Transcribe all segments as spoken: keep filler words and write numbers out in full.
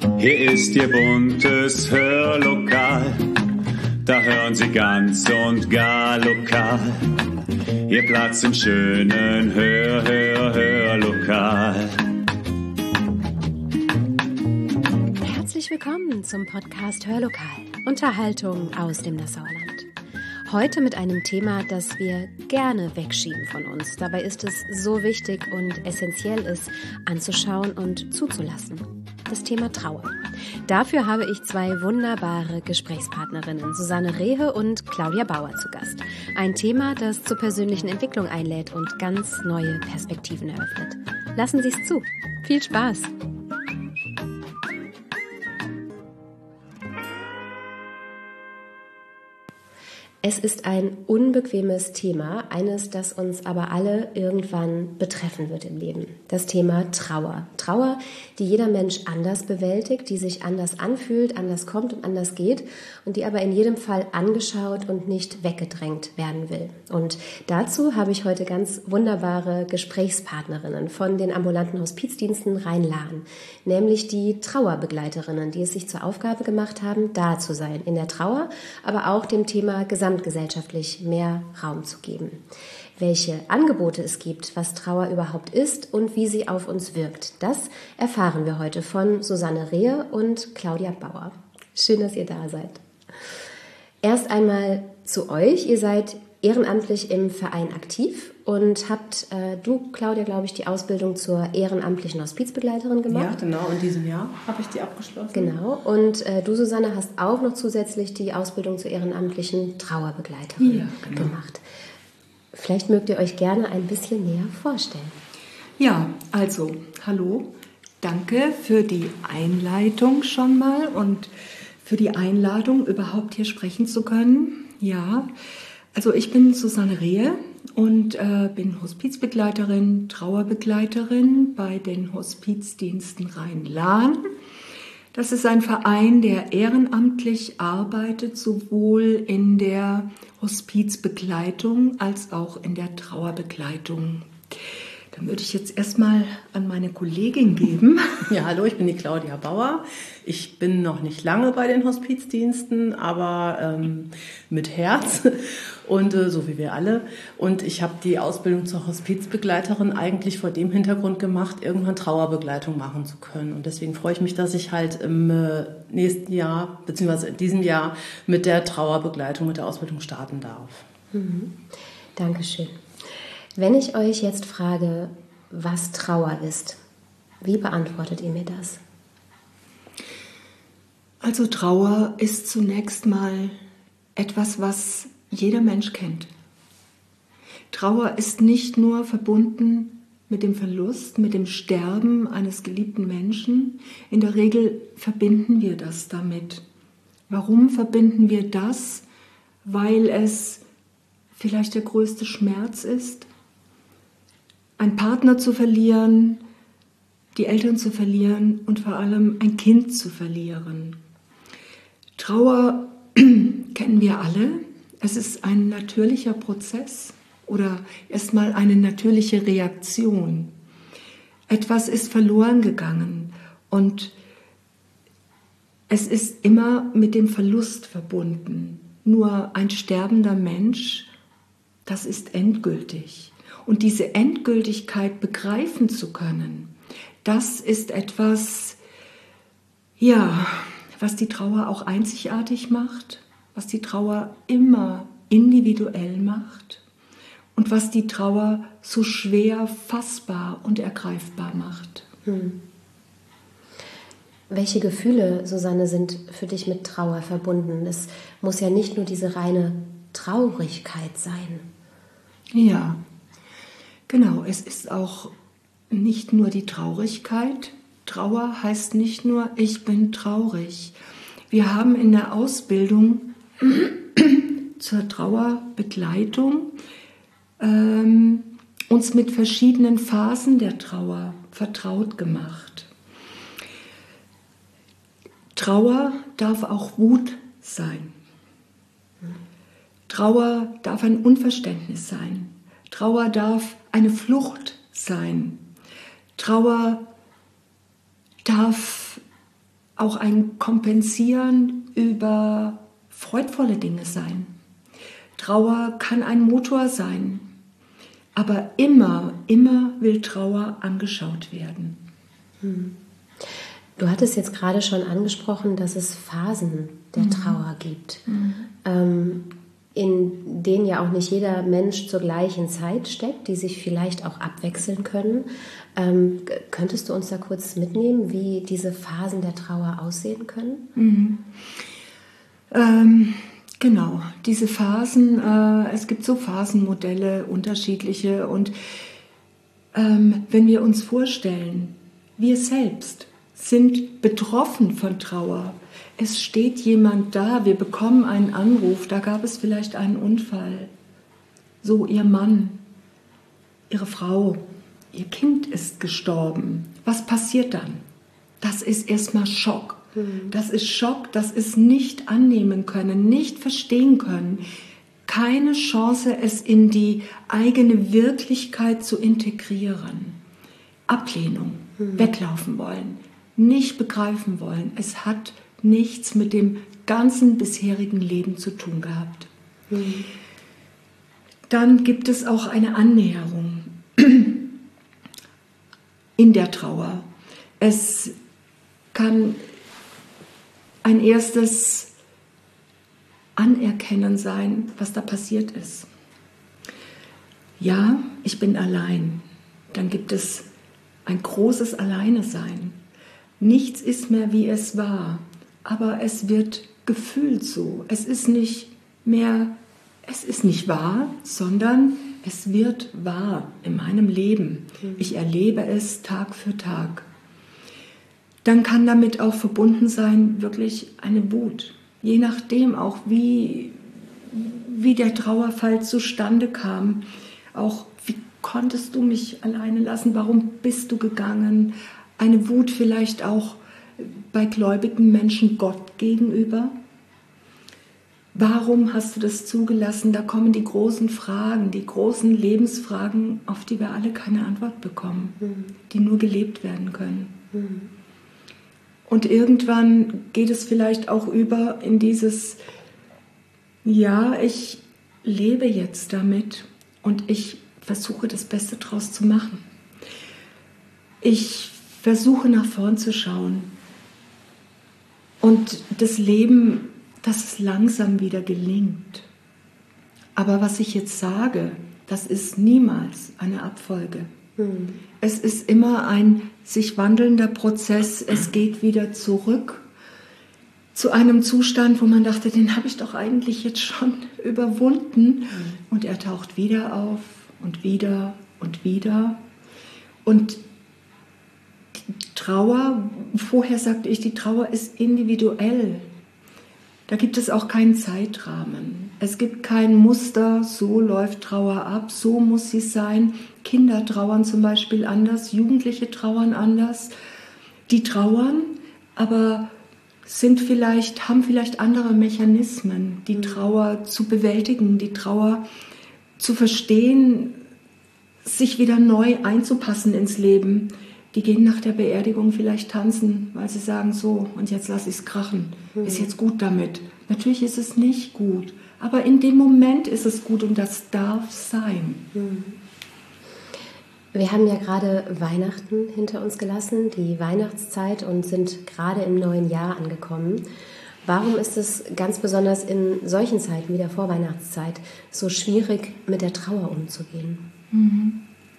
Hier ist Ihr buntes Hörlokal, da hören Sie ganz und gar lokal. Ihr Platz im schönen Hör, Hör, Hörlokal. Herzlich willkommen zum Podcast Hörlokal, Unterhaltung aus dem Nassauer Land. Heute mit einem Thema, das wir gerne wegschieben von uns. Dabei ist es so wichtig und essentiell, es anzuschauen und zuzulassen. Das Thema Trauer. Dafür habe ich zwei wunderbare Gesprächspartnerinnen, Susanne Rehe und Claudia Bauer, zu Gast. Ein Thema, das zur persönlichen Entwicklung einlädt und ganz neue Perspektiven eröffnet. Lassen Sie es zu. Viel Spaß! Es ist ein unbequemes Thema, eines, das uns aber alle irgendwann betreffen wird im Leben. Das Thema Trauer. Trauer, die jeder Mensch anders bewältigt, die sich anders anfühlt, anders kommt und anders geht und die aber in jedem Fall angeschaut und nicht weggedrängt werden will. Und dazu habe ich heute ganz wunderbare Gesprächspartnerinnen von den ambulanten Hospizdiensten Rhein-Lahn, nämlich die Trauerbegleiterinnen, die es sich zur Aufgabe gemacht haben, da zu sein in der Trauer, aber auch dem Thema Gesamt gesellschaftlich mehr Raum zu geben. Welche Angebote es gibt, was Trauer überhaupt ist und wie sie auf uns wirkt, das erfahren wir heute von Susanne Rehe und Claudia Bauer. Schön, dass ihr da seid. Erst einmal zu euch. Ihr seid ehrenamtlich im Verein aktiv und habt, äh, du, Claudia, glaube ich, die Ausbildung zur ehrenamtlichen Hospizbegleiterin gemacht. Ja, genau. In diesem Jahr habe ich die abgeschlossen. Genau. Und äh, du, Susanne, hast auch noch zusätzlich die Ausbildung zur ehrenamtlichen Trauerbegleiterin ja, genau. gemacht. Vielleicht mögt ihr euch gerne ein bisschen näher vorstellen. Ja, also, hallo. Danke für die Einleitung schon mal und für die Einladung, überhaupt hier sprechen zu können. Ja, also ich bin Susanne Rehe und äh, bin Hospizbegleiterin, Trauerbegleiterin bei den Hospizdiensten Rhein-Lahn. Das ist ein Verein, der ehrenamtlich arbeitet, sowohl in der Hospizbegleitung als auch in der Trauerbegleitung. Dann würde ich jetzt erstmal an meine Kollegin geben. Ja, hallo, ich bin die Claudia Bauer. Ich bin noch nicht lange bei den Hospizdiensten, aber ähm, mit Herz und äh, so wie wir alle. Und ich habe die Ausbildung zur Hospizbegleiterin eigentlich vor dem Hintergrund gemacht, irgendwann Trauerbegleitung machen zu können. Und deswegen freue ich mich, dass ich halt im äh, nächsten Jahr, beziehungsweise in diesem Jahr mit der Trauerbegleitung, mit der Ausbildung starten darf. Mhm. Dankeschön. Wenn ich euch jetzt frage, was Trauer ist, wie beantwortet ihr mir das? Also Trauer ist zunächst mal etwas, was jeder Mensch kennt. Trauer ist nicht nur verbunden mit dem Verlust, mit dem Sterben eines geliebten Menschen. In der Regel verbinden wir das damit. Warum verbinden wir das? Weil es vielleicht der größte Schmerz ist, einen Partner zu verlieren, die Eltern zu verlieren und vor allem ein Kind zu verlieren. Trauer kennen wir alle. Es ist ein natürlicher Prozess oder erstmal eine natürliche Reaktion. Etwas ist verloren gegangen und es ist immer mit dem Verlust verbunden. Nur ein sterbender Mensch, das ist endgültig. Und diese Endgültigkeit begreifen zu können, das ist etwas, ja, was die Trauer auch einzigartig macht, was die Trauer immer individuell macht und was die Trauer so schwer fassbar und ergreifbar macht. Hm. Welche Gefühle, Susanne, sind für dich mit Trauer verbunden? Es muss ja nicht nur diese reine Traurigkeit sein. Ja, genau, es ist auch nicht nur die Traurigkeit. Trauer heißt nicht nur, ich bin traurig. Wir haben in der Ausbildung zur Trauerbegleitung ähm, uns mit verschiedenen Phasen der Trauer vertraut gemacht. Trauer darf auch Wut sein. Trauer darf ein Unverständnis sein. Trauer darf eine Flucht sein. Trauer darf auch ein Kompensieren über freudvolle Dinge sein. Trauer kann ein Motor sein, aber immer, immer will Trauer angeschaut werden. Hm. Du hattest jetzt gerade schon angesprochen, dass es Phasen der mhm. Trauer gibt, mhm. ähm, in denen ja auch nicht jeder Mensch zur gleichen Zeit steckt, die sich vielleicht auch abwechseln können. Ähm, könntest du uns da kurz mitnehmen, wie diese Phasen der Trauer aussehen können? Mhm. Ähm, genau, diese Phasen, äh, es gibt so Phasenmodelle, unterschiedliche. Und ähm, wenn wir uns vorstellen, wir selbst sind betroffen von Trauer. Es steht jemand da, wir bekommen einen Anruf, da gab es vielleicht einen Unfall. So, ihr Mann, ihre Frau, ihr Kind ist gestorben. Was passiert dann? Das ist erstmal Schock. Mhm. Das ist Schock, das ist nicht annehmen können, nicht verstehen können. Keine Chance, es in die eigene Wirklichkeit zu integrieren. Ablehnung, mhm. weglaufen wollen. Nicht begreifen wollen. Es hat nichts mit dem ganzen bisherigen Leben zu tun gehabt. Mhm. Dann gibt es auch eine Annäherung in der Trauer. Es kann ein erstes Anerkennen sein, was da passiert ist. Ja, ich bin allein. Dann gibt es ein großes Alleinesein. Nichts ist mehr, wie es war, aber es wird gefühlt so. Es ist nicht mehr, es ist nicht wahr, sondern es wird wahr in meinem Leben. Ich erlebe es Tag für Tag. Dann kann damit auch verbunden sein, wirklich eine Wut. Je nachdem auch, wie, wie der Trauerfall zustande kam. Auch, wie konntest du mich alleine lassen? Warum bist du gegangen? Eine Wut vielleicht auch bei gläubigen Menschen Gott gegenüber. Warum hast du das zugelassen? Da kommen die großen Fragen, die großen Lebensfragen, auf die wir alle keine Antwort bekommen, mhm. die nur gelebt werden können. Mhm. Und irgendwann geht es vielleicht auch über in dieses, ja, ich lebe jetzt damit und ich versuche das Beste draus zu machen. Ich versuche nach vorn zu schauen und das Leben, dass es langsam wieder gelingt. Aber was ich jetzt sage, das ist niemals eine Abfolge. Hm. Es ist immer ein sich wandelnder Prozess. Es geht wieder zurück zu einem Zustand, wo man dachte, den habe ich doch eigentlich jetzt schon überwunden. Hm. Und er taucht wieder auf und wieder und wieder. Und Trauer, vorher sagte ich, die Trauer ist individuell. Da gibt es auch keinen Zeitrahmen. Es gibt kein Muster, so läuft Trauer ab, so muss sie sein. Kinder trauern zum Beispiel anders, Jugendliche trauern anders. Die trauern, aber sind vielleicht, haben vielleicht andere Mechanismen, die Trauer zu bewältigen, die Trauer zu verstehen, sich wieder neu einzupassen ins Leben. Die gehen nach der Beerdigung vielleicht tanzen, weil sie sagen, so, und jetzt lasse ich es krachen. Mhm. Ist jetzt gut damit. Natürlich ist es nicht gut, aber in dem Moment ist es gut und das darf sein. Mhm. Wir haben ja gerade Weihnachten hinter uns gelassen, die Weihnachtszeit, und sind gerade im neuen Jahr angekommen. Warum ist es ganz besonders in solchen Zeiten wie der Vorweihnachtszeit so schwierig, mit der Trauer umzugehen? Mhm.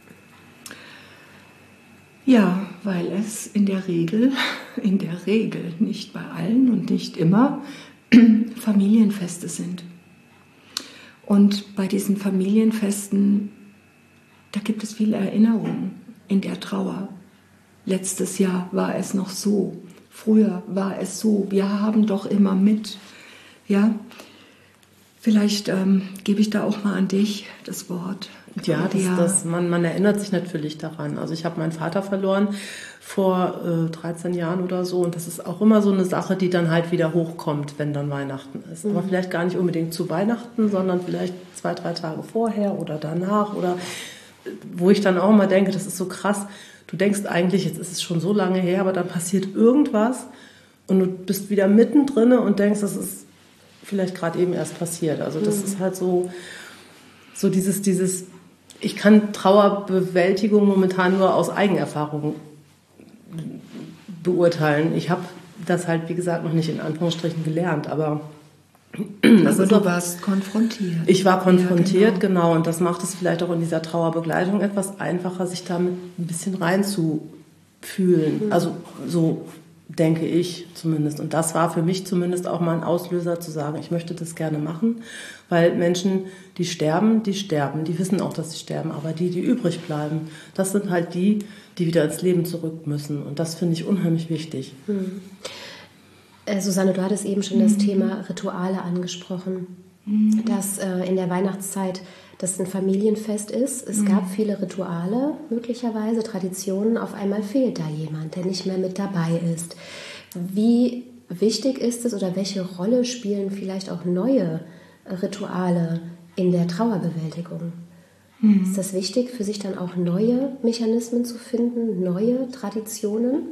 Ja, weil es in der Regel, in der Regel, nicht bei allen und nicht immer, Familienfeste sind. Und bei diesen Familienfesten, da gibt es viele Erinnerungen in der Trauer. Letztes Jahr war es noch so, früher war es so, wir haben doch immer mit. Ja, vielleicht ähm, gebe ich da auch mal an dich das Wort. Ja, das, das, man, man erinnert sich natürlich daran. Also ich habe meinen Vater verloren vor äh, dreizehn Jahren oder so, und das ist auch immer so eine Sache, die dann halt wieder hochkommt, wenn dann Weihnachten ist. Mhm. Aber vielleicht gar nicht unbedingt zu Weihnachten, sondern vielleicht zwei, drei Tage vorher oder danach, oder wo ich dann auch immer denke, das ist so krass. Du denkst eigentlich, jetzt ist es schon so lange her, aber dann passiert irgendwas und du bist wieder mittendrin und denkst, das ist vielleicht gerade eben erst passiert. Also das mhm. ist halt so, so dieses, dieses, ich kann Trauerbewältigung momentan nur aus Eigenerfahrung beurteilen. Ich habe das halt, wie gesagt, noch nicht in Anführungsstrichen gelernt, aber das aber ist du auch, warst konfrontiert. Ich war konfrontiert, ja, genau. genau, und das macht es vielleicht auch in dieser Trauerbegleitung etwas einfacher, sich damit ein bisschen reinzufühlen. Mhm. Also so denke ich zumindest. Und das war für mich zumindest auch mal ein Auslöser zu sagen, ich möchte das gerne machen, weil Menschen, die sterben, die sterben, die wissen auch, dass sie sterben, aber die, die übrig bleiben, das sind halt die, die wieder ins Leben zurück müssen. Und das finde ich unheimlich wichtig. Mhm. Äh, Susanne, du hattest eben schon mhm. das Thema Rituale angesprochen, mhm. dass äh, in der Weihnachtszeit das ein Familienfest ist. Es mhm. gab viele Rituale, möglicherweise Traditionen. Auf einmal fehlt da jemand, der nicht mehr mit dabei ist. Wie wichtig ist es oder welche Rolle spielen vielleicht auch neue Rituale in der Trauerbewältigung? Mhm. Ist das wichtig, für sich dann auch neue Mechanismen zu finden, neue Traditionen?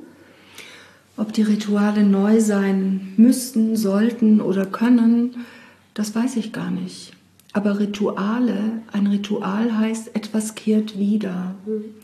Ob die Rituale neu sein müssten, sollten oder können, das weiß ich gar nicht. Aber Rituale, ein Ritual heißt, etwas kehrt wieder.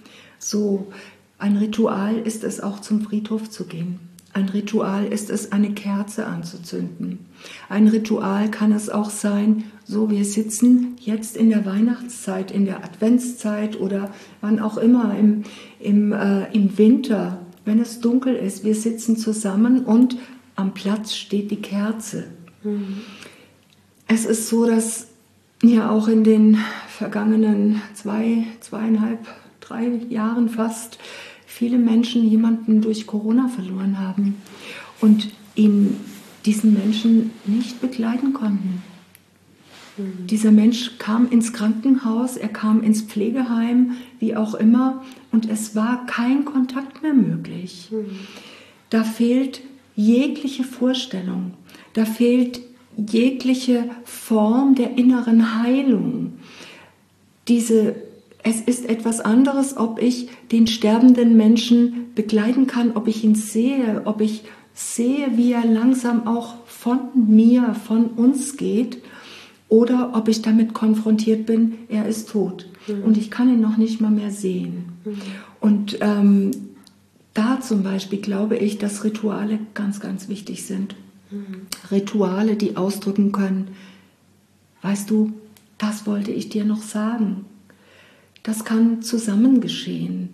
So, ein Ritual ist es auch zum Friedhof zu gehen. Ein Ritual ist es, eine Kerze anzuzünden. Ein Ritual kann es auch sein, so wir sitzen jetzt in der Weihnachtszeit, in der Adventszeit oder wann auch immer, im, im, äh, im Winter, wenn es dunkel ist. Wir sitzen zusammen und am Platz steht die Kerze. Mhm. Es ist so, dass ja auch in den vergangenen zwei, zweieinhalb, drei Jahren fast viele Menschen jemanden durch Corona verloren haben und ihn, diesen Menschen nicht begleiten konnten. Mhm. Dieser Mensch kam ins Krankenhaus, er kam ins Pflegeheim, wie auch immer, und es war kein Kontakt mehr möglich. Mhm. Da fehlt jegliche Vorstellung, da fehlt jegliche Form der inneren Heilung. Diese, es ist etwas anderes, ob ich den sterbenden Menschen begleiten kann, ob ich ihn sehe, ob ich sehe, wie er langsam auch von mir, von uns geht, oder ob ich damit konfrontiert bin, er ist tot mhm. und ich kann ihn noch nicht mal mehr sehen. Mhm. Und ähm, da zum Beispiel glaube ich, dass Rituale ganz, ganz wichtig sind. Rituale, die ausdrücken können, weißt du, das wollte ich dir noch sagen. Das kann zusammen geschehen.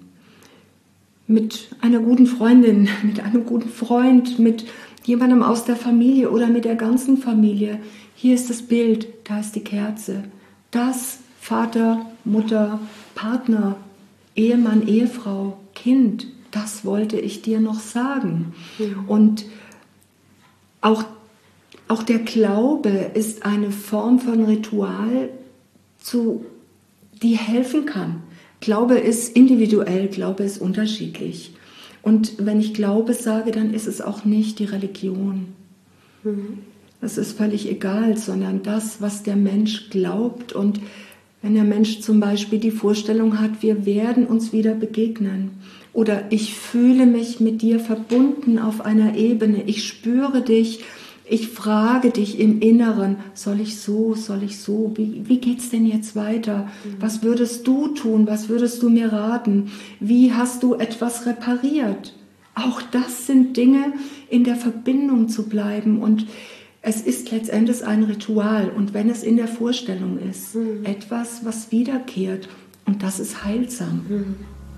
Mit einer guten Freundin, mit einem guten Freund, mit jemandem aus der Familie oder mit der ganzen Familie. Hier ist das Bild, da ist die Kerze. Das Vater, Mutter, Partner, Ehemann, Ehefrau, Kind, das wollte ich dir noch sagen. Mhm. Und Auch, auch der Glaube ist eine Form von Ritual, zu, die helfen kann. Glaube ist individuell, Glaube ist unterschiedlich. Und wenn ich Glaube sage, dann ist es auch nicht die Religion. Mhm. Das ist völlig egal, sondern das, was der Mensch glaubt. Und wenn der Mensch zum Beispiel die Vorstellung hat, wir werden uns wieder begegnen. Oder ich fühle mich mit dir verbunden auf einer Ebene. Ich spüre dich. Ich frage dich im Inneren, soll ich so, soll ich so? Wie, wie geht's denn jetzt weiter? Was würdest du tun? Was würdest du mir raten? Wie hast du etwas repariert? Auch das sind Dinge, in der Verbindung zu bleiben. Und es ist letztendlich ein Ritual. Und wenn es in der Vorstellung ist, mhm. etwas, was wiederkehrt. Und das ist heilsam. Mhm.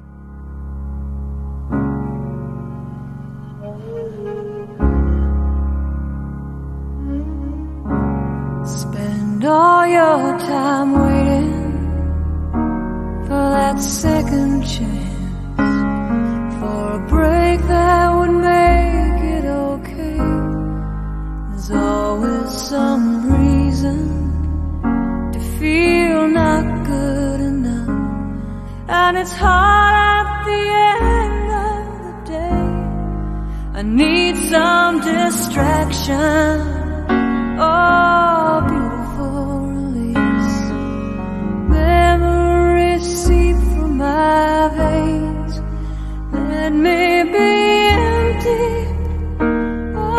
All your time waiting for that second chance, for a break that would make it okay. There's always some reason to feel not good enough, and it's hard at the end of the day. I need some distraction. Oh, beautiful release. Memories seep from my veins. Let me be empty.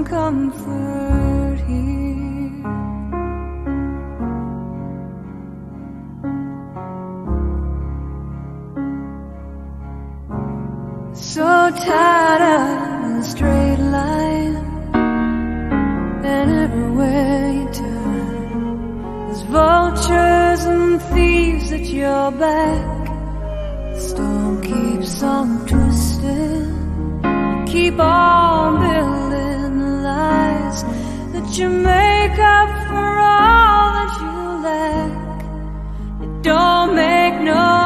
comfort here. So tired of a straight line, and everywhere you turn, there's vultures and thieves at your back. The storm keeps on twisting, you keep on building the lies that you make up for all that you lack. It don't make no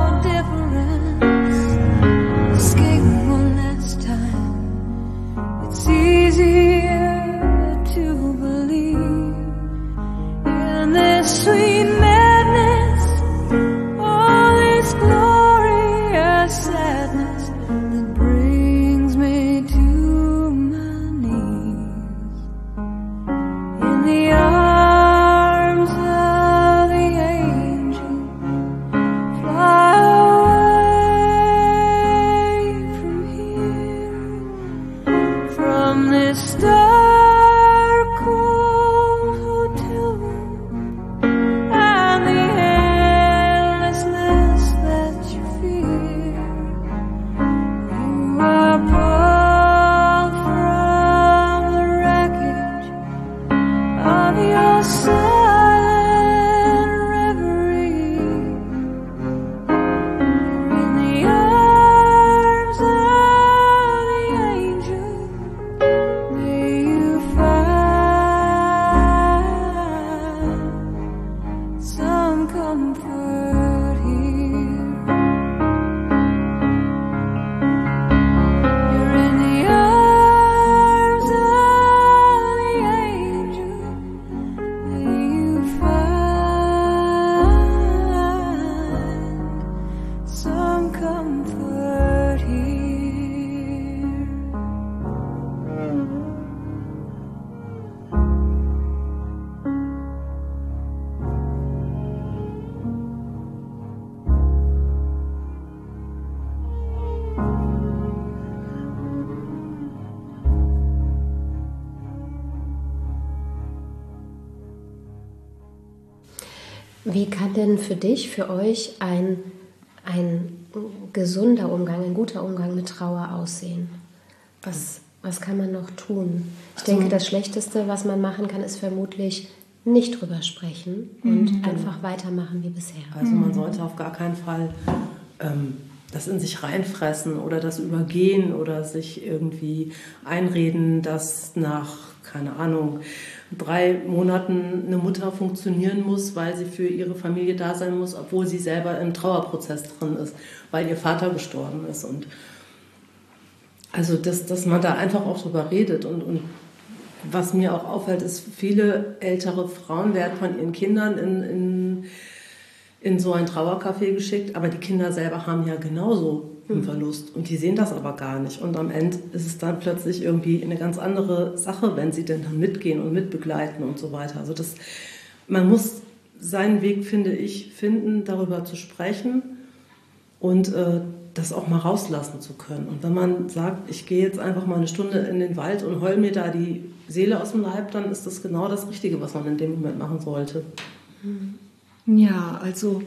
easier to believe in this sweet madness, all this glorious sadness that brings me to my knees in the arms of the angel. Fly from this dark cold hotel room and the endlessness that you fear. You are pulled from the wreckage of your silent reverie in the arms of the angel. May you find some comfort here. You're in the arms of the angel. May you find some comfort here. Wie kann denn für dich, für euch ein, ein gesunder Umgang, ein guter Umgang mit Trauer aussehen? Was, was kann man noch tun? Ich Also, denke, das Schlechteste, was man machen kann, ist vermutlich nicht drüber sprechen und Mhm. einfach weitermachen wie bisher. Also man sollte auf gar keinen Fall ähm, das in sich reinfressen oder das übergehen oder sich irgendwie einreden, dass nach, keine Ahnung, drei Monaten eine Mutter funktionieren muss, weil sie für ihre Familie da sein muss, obwohl sie selber im Trauerprozess drin ist, weil ihr Vater gestorben ist. Und also, dass, dass man da einfach auch drüber redet. Und, und was mir auch auffällt, ist, viele ältere Frauen werden von ihren Kindern in, in, in so ein Trauercafé geschickt, aber die Kinder selber haben ja genauso einen Verlust und die sehen das aber gar nicht. Und am Ende ist es dann plötzlich irgendwie eine ganz andere Sache, wenn sie denn dann mitgehen und mitbegleiten und so weiter. Also das, man muss seinen Weg, finde ich, finden, darüber zu sprechen und äh, das auch mal rauslassen zu können. Und wenn man sagt, ich gehe jetzt einfach mal eine Stunde in den Wald und heul mir da die Seele aus dem Leib, dann ist das genau das Richtige, was man in dem Moment machen sollte. Ja, also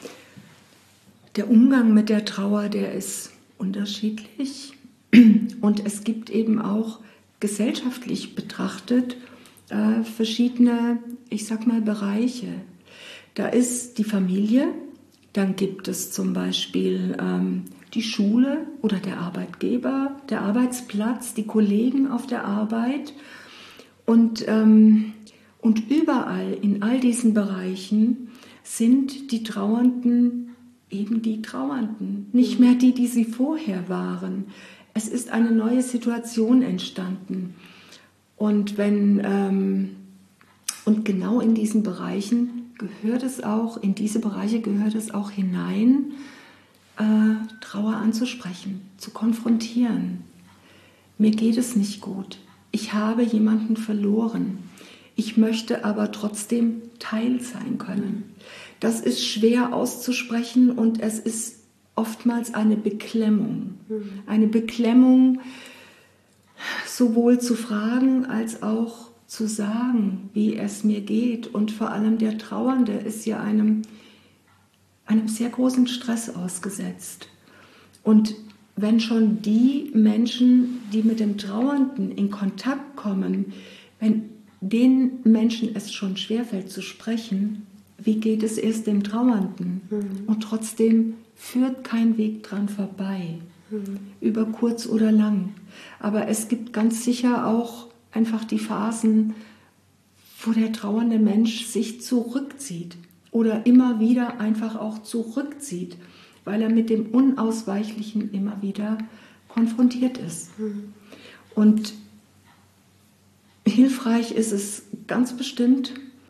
der Umgang mit der Trauer, der ist unterschiedlich. Und es gibt eben auch gesellschaftlich betrachtet äh, verschiedene, ich sag mal, Bereiche. Da ist die Familie, dann gibt es zum Beispiel ähm, die Schule oder der Arbeitgeber, der Arbeitsplatz, die Kollegen auf der Arbeit. Und, ähm, und überall in all diesen Bereichen sind die Trauernden eben die Trauernden, nicht mehr die, die sie vorher waren. Es ist eine neue Situation entstanden. Und, wenn, ähm, und genau in diesen Bereichen gehört es auch, in diese Bereiche gehört es auch hinein, äh, Trauer anzusprechen, zu konfrontieren. Mir geht es nicht gut. Ich habe jemanden verloren. Ich möchte aber trotzdem Teil sein können. Das ist schwer auszusprechen und es ist oftmals eine Beklemmung. Eine Beklemmung, sowohl zu fragen als auch zu sagen, wie es mir geht. Und vor allem der Trauernde ist ja einem, einem sehr großen Stress ausgesetzt. Und wenn schon die Menschen, die mit dem Trauernden in Kontakt kommen, wenn den Menschen es schon schwerfällt zu sprechen, wie geht es erst dem Trauernden? Mhm. Und trotzdem führt kein Weg dran vorbei, mhm. über kurz oder lang. Aber es gibt ganz sicher auch einfach die Phasen, wo der trauernde Mensch sich zurückzieht oder immer wieder einfach auch zurückzieht, weil er mit dem Unausweichlichen immer wieder konfrontiert ist. Mhm. Und hilfreich ist es ganz bestimmt,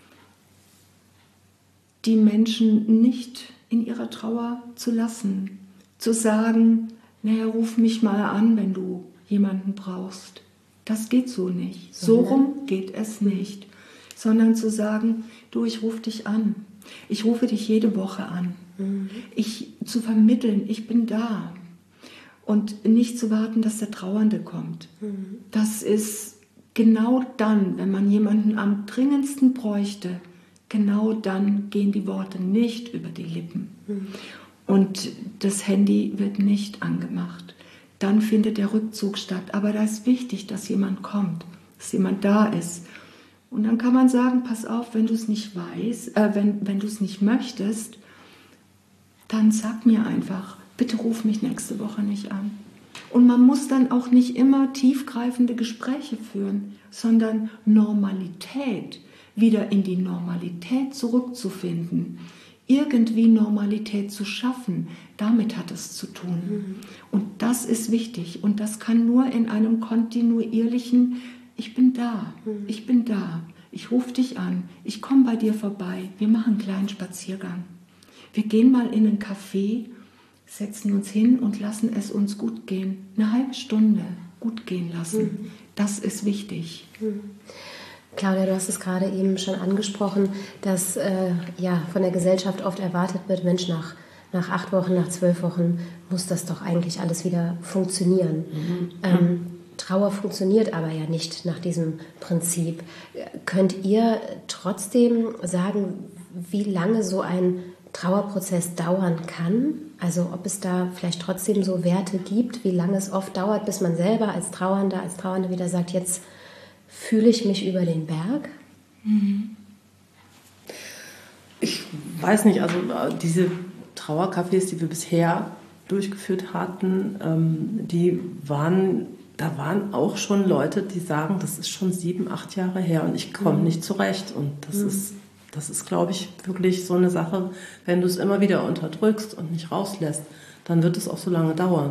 die Menschen nicht in ihrer Trauer zu lassen, zu sagen, naja, ruf mich mal an, wenn du jemanden brauchst. Das geht so nicht. So rum geht es nicht. Sondern zu sagen, du, ich rufe dich an. Ich rufe dich jede Woche an. Mhm. Ich zu vermitteln, ich bin da. Und nicht zu warten, dass der Trauernde kommt. Mhm. Das ist genau dann, wenn man jemanden am dringendsten bräuchte, genau dann gehen die Worte nicht über die Lippen. Mhm. Und das Handy wird nicht angemacht. Dann findet der Rückzug statt. Aber da ist wichtig, dass jemand kommt, dass jemand da ist. Und dann kann man sagen, pass auf, wenn du es nicht weißt, äh, wenn, wenn du es nicht möchtest, dann sag mir einfach, bitte ruf mich nächste Woche nicht an. Und man muss dann auch nicht immer tiefgreifende Gespräche führen, sondern Normalität, wieder in die Normalität zurückzufinden, irgendwie Normalität zu schaffen, damit hat es zu tun. Mhm. Und das ist wichtig und das kann nur in einem kontinuierlichen, ich bin da, mhm. ich bin da, ich rufe dich an, ich komme bei dir vorbei, wir machen einen kleinen Spaziergang. Wir gehen mal in einen Café, setzen uns hin und lassen es uns gut gehen. Eine halbe Stunde gut gehen lassen, mhm. das ist wichtig. Mhm. Claudia, du hast es gerade eben schon angesprochen, dass äh, ja, von der Gesellschaft oft erwartet wird, Mensch, nach, nach acht Wochen, nach zwölf Wochen muss das doch eigentlich alles wieder funktionieren. Mhm. Ähm, Trauer funktioniert aber ja nicht nach diesem Prinzip. Könnt ihr trotzdem sagen, wie lange so ein Trauerprozess dauern kann? Also ob es da vielleicht trotzdem so Werte gibt, wie lange es oft dauert, bis man selber als Trauernder, als Trauernde wieder sagt, jetzt fühle ich mich über den Berg? Ich weiß nicht, also diese Trauercafés, die wir bisher durchgeführt hatten, ähm, die waren, da waren auch schon Leute, die sagen, das ist schon sieben, acht Jahre her und ich komme mhm. nicht zurecht. Und das mhm. ist, das ist, glaube ich, wirklich so eine Sache, wenn du es immer wieder unterdrückst und nicht rauslässt, dann wird es auch so lange dauern.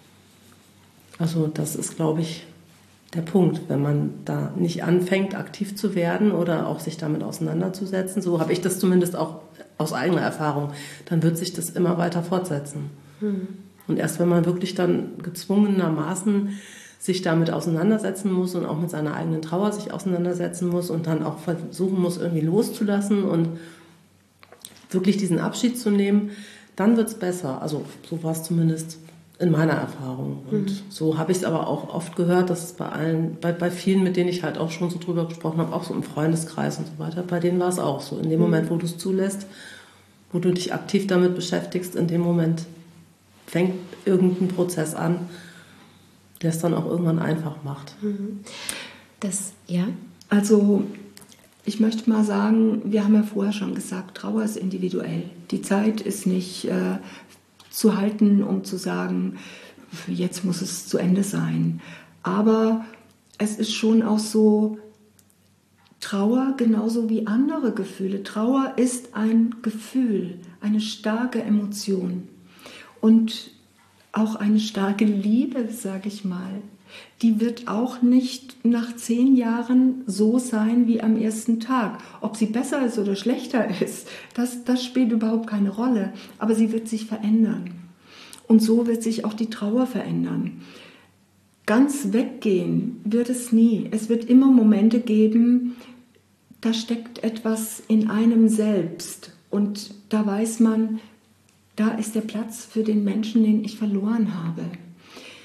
Also das ist, glaube ich, der Punkt, wenn man da nicht anfängt, aktiv zu werden oder auch sich damit auseinanderzusetzen, so habe ich das zumindest auch aus eigener Erfahrung, dann wird sich das immer weiter fortsetzen. Mhm. Und erst wenn man wirklich dann gezwungenermaßen sich damit auseinandersetzen muss und auch mit seiner eigenen Trauer sich auseinandersetzen muss und dann auch versuchen muss, irgendwie loszulassen und wirklich diesen Abschied zu nehmen, dann wird es besser. Also so war es zumindest in meiner Erfahrung. Und mhm. so habe ich es aber auch oft gehört, dass es bei allen, bei, bei vielen, mit denen ich halt auch schon so drüber gesprochen habe, auch so im Freundeskreis und so weiter, bei denen war es auch so. In dem mhm. Moment, wo du es zulässt, wo du dich aktiv damit beschäftigst, in dem Moment fängt irgendein Prozess an, der es dann auch irgendwann einfach macht. Mhm. Das, ja. Also ich möchte mal sagen, wir haben ja vorher schon gesagt, Trauer ist individuell. Die Zeit ist nicht äh, zu halten, um zu sagen, jetzt muss es zu Ende sein. Aber es ist schon auch so, Trauer genauso wie andere Gefühle. Trauer ist ein Gefühl, eine starke Emotion und auch eine starke Liebe, sage ich mal. Die wird auch nicht nach zehn Jahren so sein wie am ersten Tag. Ob sie besser ist oder schlechter ist, das, das spielt überhaupt keine Rolle. Aber sie wird sich verändern. Und so wird sich auch die Trauer verändern. Ganz weggehen wird es nie. Es wird immer Momente geben, da steckt etwas in einem selbst. Und da weiß man, da ist der Platz für den Menschen, den ich verloren habe.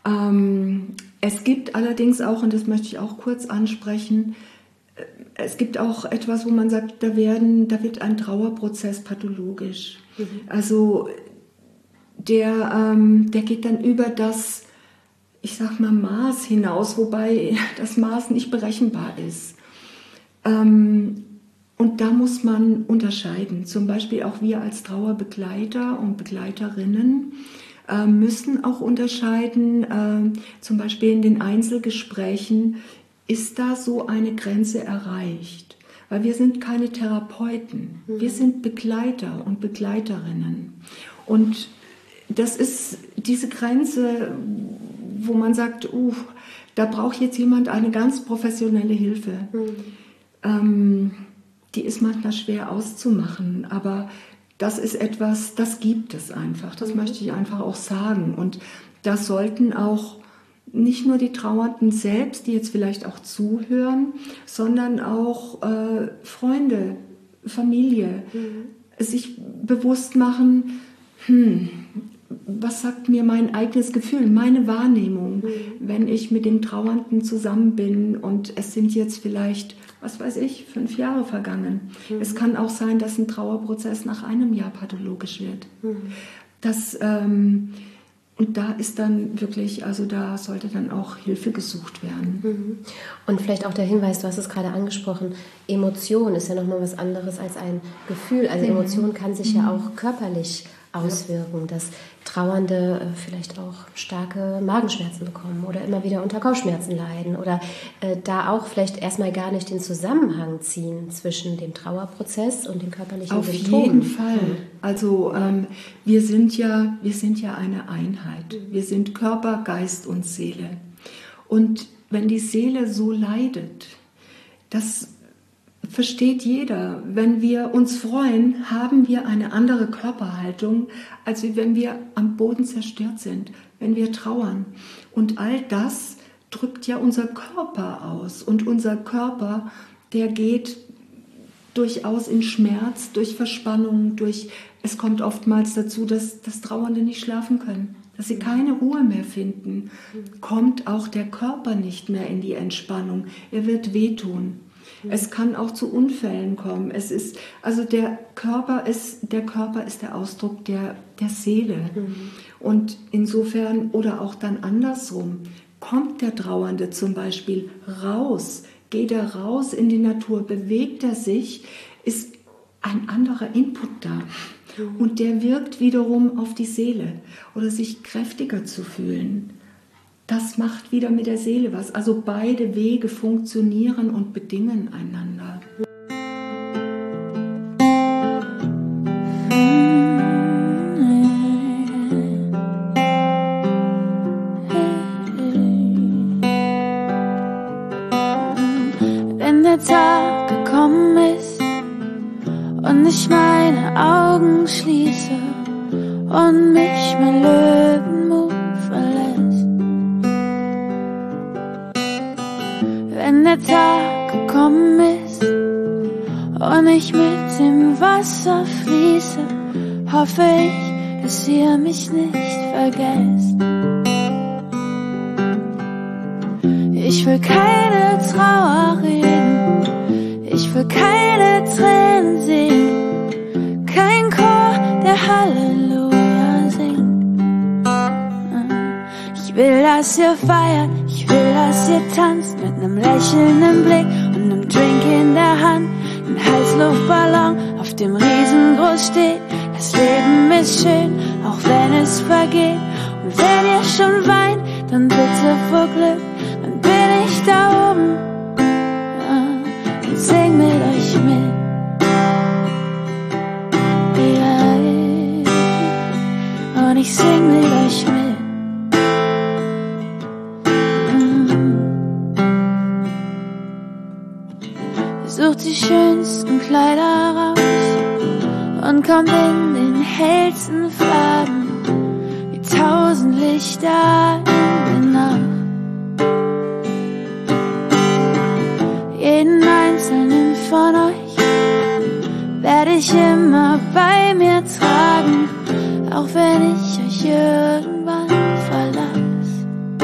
Ähm, es gibt allerdings auch, und das möchte ich auch kurz ansprechen, es gibt auch etwas, wo man sagt, da, werden, da wird ein Trauerprozess pathologisch. Mhm. Also der, ähm, der geht dann über das, ich sag mal, Maß hinaus, wobei das Maß nicht berechenbar ist. Ähm, und da muss man unterscheiden. Zum Beispiel auch wir als Trauerbegleiter und Begleiterinnen äh, müssen auch unterscheiden, äh, zum Beispiel in den Einzelgesprächen, ist da so eine Grenze erreicht? Weil wir sind keine Therapeuten, mhm. wir sind Begleiter und Begleiterinnen. Und das ist diese Grenze, wo man sagt, uh, da braucht jetzt jemand eine ganz professionelle Hilfe. Mhm. Ähm, die ist manchmal schwer auszumachen, aber das ist etwas, das gibt es einfach. Das mhm. möchte ich einfach auch sagen. Und das sollten auch nicht nur die Trauernden selbst, die jetzt vielleicht auch zuhören, sondern auch äh, Freunde, Familie, mhm. sich bewusst machen, hm, was sagt mir mein eigenes Gefühl, meine Wahrnehmung, mhm. wenn ich mit dem Trauernden zusammen bin und es sind jetzt vielleicht, was weiß ich, fünf Jahre vergangen. Mhm. Es kann auch sein, dass ein Trauerprozess nach einem Jahr pathologisch wird. Mhm. Das ähm, Und da ist dann wirklich, also da sollte dann auch Hilfe gesucht werden. Und vielleicht auch der Hinweis, du hast es gerade angesprochen, Emotion ist ja nochmal was anderes als ein Gefühl. Also Emotion kann sich ja auch körperlich auswirken, dass Trauernde äh, vielleicht auch starke Magenschmerzen bekommen oder immer wieder unter Kopfschmerzen leiden oder äh, da auch vielleicht erstmal gar nicht den Zusammenhang ziehen zwischen dem Trauerprozess und den körperlichen Auf Symptomen. Auf jeden Fall. Also ähm, wir sind ja, wir sind ja eine Einheit. Wir sind Körper, Geist und Seele. Und wenn die Seele so leidet, das versteht jeder. Wenn wir uns freuen, haben wir eine andere Körperhaltung, als wenn wir am Boden zerstört sind, wenn wir trauern. Und all das drückt ja unser Körper aus. Und unser Körper, der geht durchaus in Schmerz, durch Verspannung, durch, es kommt oftmals dazu, dass, dass Trauernde nicht schlafen können, dass sie keine Ruhe mehr finden. Kommt auch der Körper nicht mehr in die Entspannung. Er wird wehtun. Es kann auch zu Unfällen kommen. Es ist, also der Körper ist, der Körper ist der Ausdruck der, der Seele. Mhm. Und insofern, oder auch dann andersrum, kommt der Trauernde zum Beispiel raus, geht er raus in die Natur, bewegt er sich, ist ein anderer Input da. Mhm. Und der wirkt wiederum auf die Seele oder sich kräftiger zu fühlen. Das macht wieder mit der Seele was. Also beide Wege funktionieren und bedingen einander. Wenn der Tag gekommen ist und ich meine Augen schließe und mich mein Löwenmut verlässt. Wenn der Tag gekommen ist und ich mit dem Wasser fließe, hoffe ich, dass ihr mich nicht vergesst. Ich will keine Trauer reden, ich will keine Tränen sehen, kein Chor, der Halleluja singt. Ich will, dass ihr feiert, ich will, dass ihr tanzt, mit nem lächelnden Blick und nem Drink in der Hand, ein Heißluftballon, auf dem riesengroß steht, das Leben ist schön, auch wenn es vergeht. Und wenn ihr schon weint, dann bitte vor Glück, dann bin ich da oben, ja, und sing mit euch mit. Ja, und ich sing mit euch mit. Sucht die schönsten Kleider raus und kommt in den hellsten Farben wie tausend Lichter in der Nacht. Jeden einzelnen von euch werde ich immer bei mir tragen, auch wenn ich euch irgendwann verlasse.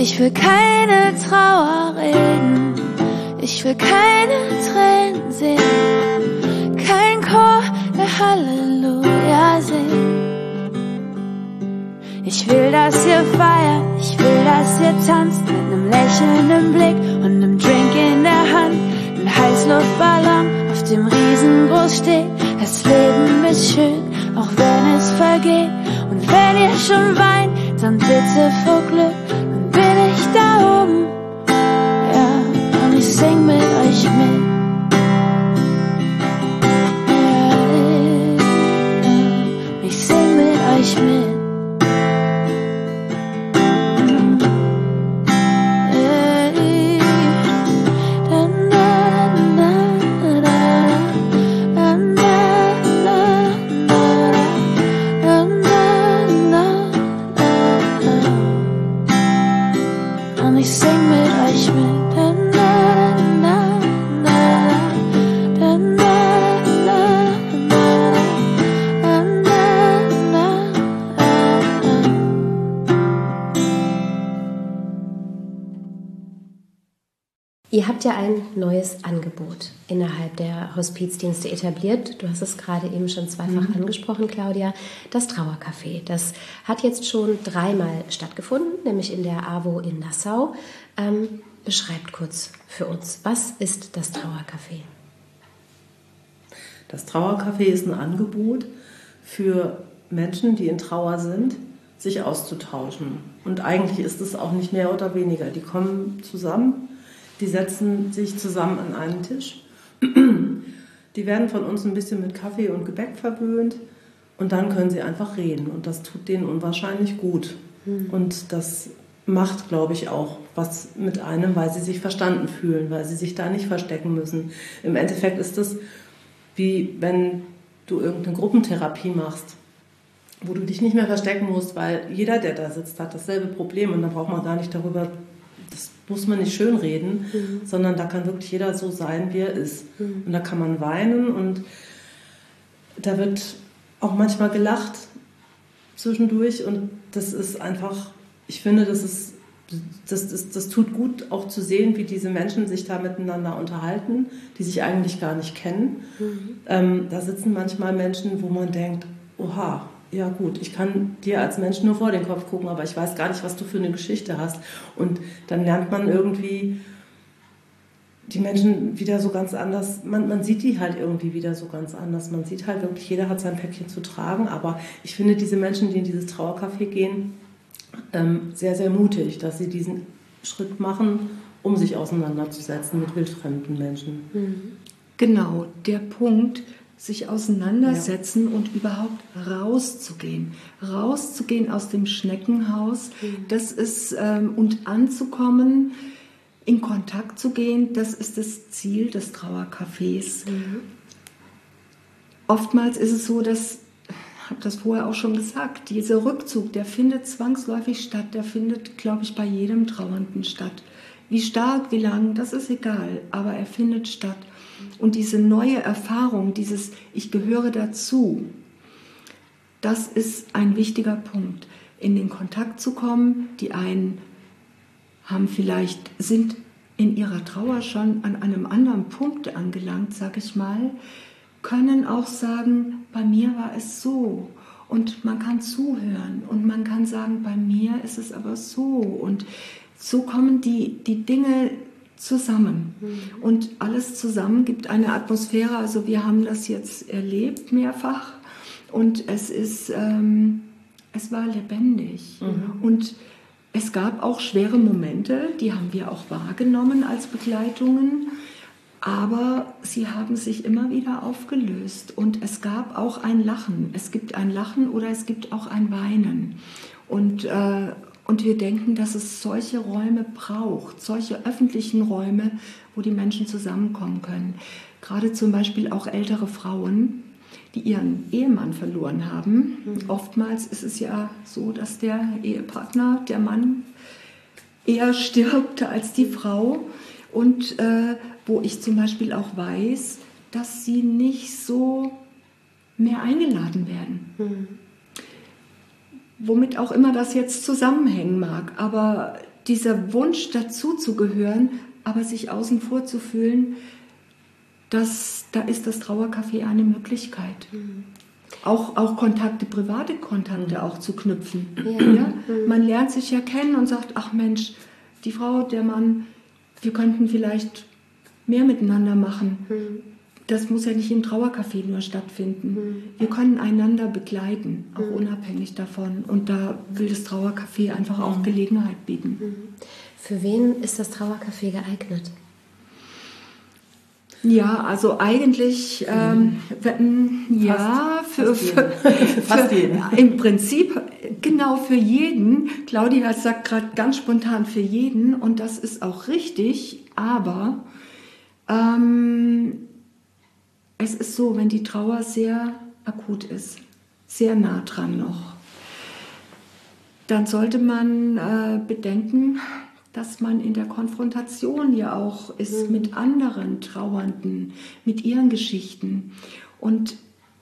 Ich will keine Trauer reden, ich will keine Tränen sehen, kein Chor, der Halleluja singt. Ich will, dass ihr feiert, ich will, dass ihr tanzt, mit nem lächelnden Blick und nem Drink in der Hand, ein Heißluftballon, auf dem riesengroß steht, das Leben ist schön, auch wenn es vergeht. Und wenn ihr schon weint, dann bitte vor Glück, dann bin ich da oben, ja, und ich sing mit euch mit. Ja, ich sing mit euch mit. Ihr habt ja ein neues Angebot innerhalb der Hospizdienste etabliert. Du hast es gerade eben schon zweifach mhm. angesprochen, Claudia. Das Trauercafé. Das hat jetzt schon dreimal stattgefunden, nämlich in der AWO in Nassau. Ähm, beschreibt kurz für uns, was ist das Trauercafé? Das Trauercafé ist ein Angebot für Menschen, die in Trauer sind, sich auszutauschen. Und eigentlich ist es auch nicht mehr oder weniger. Die kommen zusammen. Die setzen sich zusammen an einen Tisch. Die werden von uns ein bisschen mit Kaffee und Gebäck verwöhnt und dann können sie einfach reden und das tut denen unwahrscheinlich gut. Mhm. Und das macht, glaube ich, auch was mit einem, weil sie sich verstanden fühlen, weil sie sich da nicht verstecken müssen. Im Endeffekt ist es wie wenn du irgendeine Gruppentherapie machst, wo du dich nicht mehr verstecken musst, weil jeder, der da sitzt, hat dasselbe Problem und da braucht man gar nicht darüber, das muss man nicht schönreden, mhm. sondern da kann wirklich jeder so sein, wie er ist. Mhm. Und da kann man weinen und da wird auch manchmal gelacht zwischendurch und das ist einfach, ich finde, das ist, das, das, das tut gut auch zu sehen, wie diese Menschen sich da miteinander unterhalten, die sich eigentlich gar nicht kennen. Mhm. Ähm, da sitzen manchmal Menschen, wo man denkt, oha, ja gut, ich kann dir als Mensch nur vor den Kopf gucken, aber ich weiß gar nicht, was du für eine Geschichte hast. Und dann lernt man irgendwie die Menschen wieder so ganz anders, man, man sieht die halt irgendwie wieder so ganz anders. Man sieht halt wirklich, jeder hat sein Päckchen zu tragen, aber ich finde diese Menschen, die in dieses Trauercafé gehen, ähm, sehr, sehr mutig, dass sie diesen Schritt machen, um sich auseinanderzusetzen mit wildfremden Menschen. Genau, der Punkt, sich auseinandersetzen ja. und überhaupt rauszugehen. Rauszugehen aus dem Schneckenhaus, mhm. das ist, ähm, und anzukommen, in Kontakt zu gehen, das ist das Ziel des Trauercafés. Mhm. Oftmals ist es so, dass, ich habe das vorher auch schon gesagt, dieser Rückzug, der findet zwangsläufig statt, der findet, glaube ich, bei jedem Trauernden statt. Wie stark, wie lang, das ist egal, aber er findet statt. Und diese neue Erfahrung, dieses Ich gehöre dazu, das ist ein wichtiger Punkt, in den Kontakt zu kommen. Die einen haben vielleicht, sind in ihrer Trauer schon an einem anderen Punkt angelangt, sag ich mal, können auch sagen, bei mir war es so. Und man kann zuhören und man kann sagen, bei mir ist es aber so. Und so kommen die, die Dinge zusammen. Mhm. Und alles zusammen gibt eine Atmosphäre. Also wir haben das jetzt erlebt mehrfach und es ist, ähm, es war lebendig. Mhm. Und es gab auch schwere Momente, die haben wir auch wahrgenommen als Begleitungen, aber sie haben sich immer wieder aufgelöst und es gab auch ein Lachen. Es gibt ein Lachen oder es gibt auch ein Weinen. Und äh, Und wir denken, dass es solche Räume braucht, solche öffentlichen Räume, wo die Menschen zusammenkommen können. Gerade zum Beispiel auch ältere Frauen, die ihren Ehemann verloren haben. Mhm. Oftmals ist es ja so, dass der Ehepartner, der Mann, eher stirbt als die Frau. Und äh, wo ich zum Beispiel auch weiß, dass sie nicht so mehr eingeladen werden. Mhm. Womit auch immer das jetzt zusammenhängen mag. Aber dieser Wunsch dazu zu gehören, aber sich außen vor zu fühlen, das, da ist das Trauercafé eine Möglichkeit. Mhm. Auch, auch Kontakte, private Kontakte auch zu knüpfen. Ja. Ja? Man lernt sich ja kennen und sagt, ach Mensch, die Frau, der Mann, wir könnten vielleicht mehr miteinander machen. Mhm. Das muss ja nicht im Trauercafé nur stattfinden. Mhm. Wir können einander begleiten, auch mhm. unabhängig davon. Und da will das Trauercafé einfach auch mhm. Gelegenheit bieten. Mhm. Für wen ist das Trauercafé geeignet? Ja, also eigentlich, ähm, wenn, ja, für, für, für, fast jeden. Im Prinzip genau für jeden. Claudia sagt gerade ganz spontan für jeden und das ist auch richtig, aber ähm, es ist so, wenn die Trauer sehr akut ist, sehr nah dran noch, dann sollte man äh, bedenken, dass man in der Konfrontation ja auch ist mit anderen Trauernden, mit ihren Geschichten. Und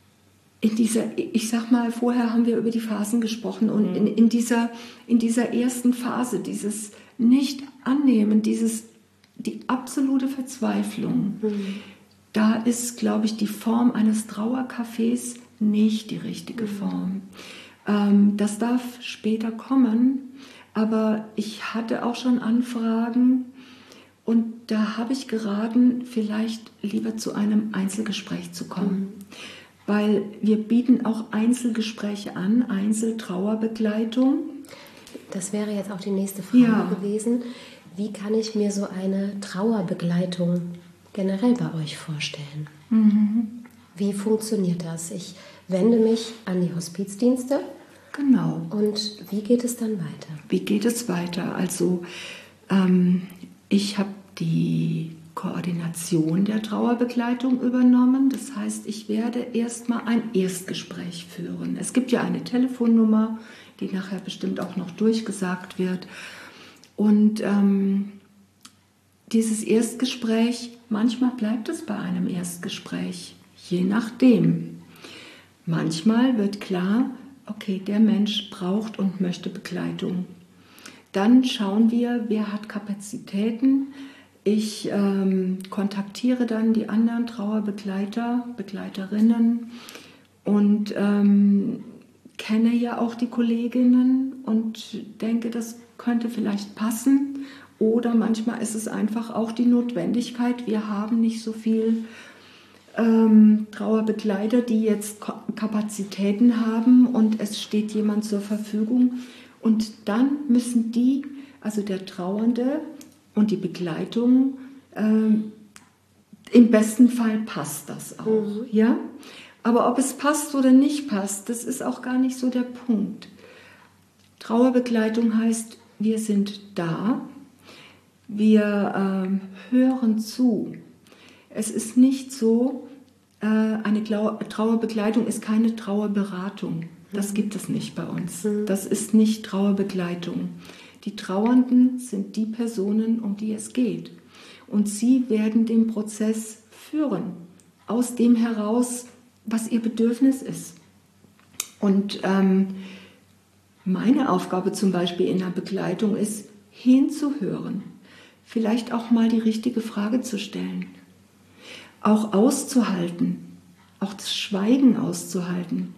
in dieser, ich sag mal, vorher haben wir über die Phasen gesprochen und in, in, dieser, in dieser ersten Phase, dieses Nicht-Annehmen, dieses, die absolute Verzweiflung, mhm. da ist, glaube ich, die Form eines Trauercafés nicht die richtige Form. Ähm, das darf später kommen. Aber ich hatte auch schon Anfragen und da habe ich geraten, vielleicht lieber zu einem Einzelgespräch zu kommen. Mhm. Weil wir bieten auch Einzelgespräche an, Einzeltrauerbegleitung. Das wäre jetzt auch die nächste Frage ja. gewesen. Wie kann ich mir so eine Trauerbegleitung generell bei euch vorstellen? Mhm. Wie funktioniert das? Ich wende mich an die Hospizdienste. Genau. Und wie geht es dann weiter? Wie geht es weiter? Also ähm, ich habe die Koordination der Trauerbegleitung übernommen. Das heißt, ich werde erstmal ein Erstgespräch führen. Es gibt ja eine Telefonnummer, die nachher bestimmt auch noch durchgesagt wird. Und ähm, dieses Erstgespräch, manchmal bleibt es bei einem Erstgespräch, je nachdem. Manchmal wird klar, okay, der Mensch braucht und möchte Begleitung. Dann schauen wir, wer hat Kapazitäten. Ich ähm, kontaktiere dann die anderen Trauerbegleiter, Begleiterinnen und ähm, kenne ja auch die Kolleginnen und denke, das könnte vielleicht passen. Oder manchmal ist es einfach auch die Notwendigkeit, wir haben nicht so viel Ähm, Trauerbegleiter, die jetzt Kapazitäten haben und es steht jemand zur Verfügung und dann müssen die, also der Trauernde und die Begleitung, ähm, im besten Fall passt das auch, mhm. ja? Aber ob es passt oder nicht passt, das ist auch gar nicht so der Punkt. Trauerbegleitung heißt, wir sind da, wir ähm, hören zu. Es ist nicht so, äh, eine Trauerbegleitung ist keine Trauerberatung. Das gibt es nicht bei uns. Das ist nicht Trauerbegleitung. Die Trauernden sind die Personen, um die es geht. Und sie werden den Prozess führen, aus dem heraus, was ihr Bedürfnis ist. Und ähm, meine Aufgabe zum Beispiel in der Begleitung ist, hinzuhören, vielleicht auch mal die richtige Frage zu stellen. Auch auszuhalten, auch das Schweigen auszuhalten.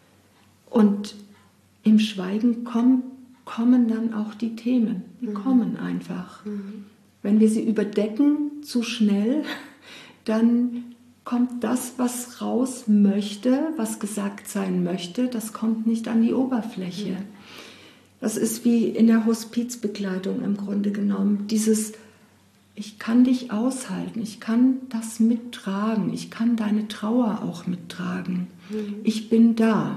Und im Schweigen kommen, kommen dann auch die Themen, die mhm. kommen einfach. Mhm. Wenn wir sie überdecken zu schnell, dann kommt das, was raus möchte, was gesagt sein möchte, das kommt nicht an die Oberfläche. Mhm. Das ist wie in der Hospizbegleitung im Grunde genommen, dieses ich kann dich aushalten, ich kann das mittragen, ich kann deine Trauer auch mittragen. Mhm. Ich bin da.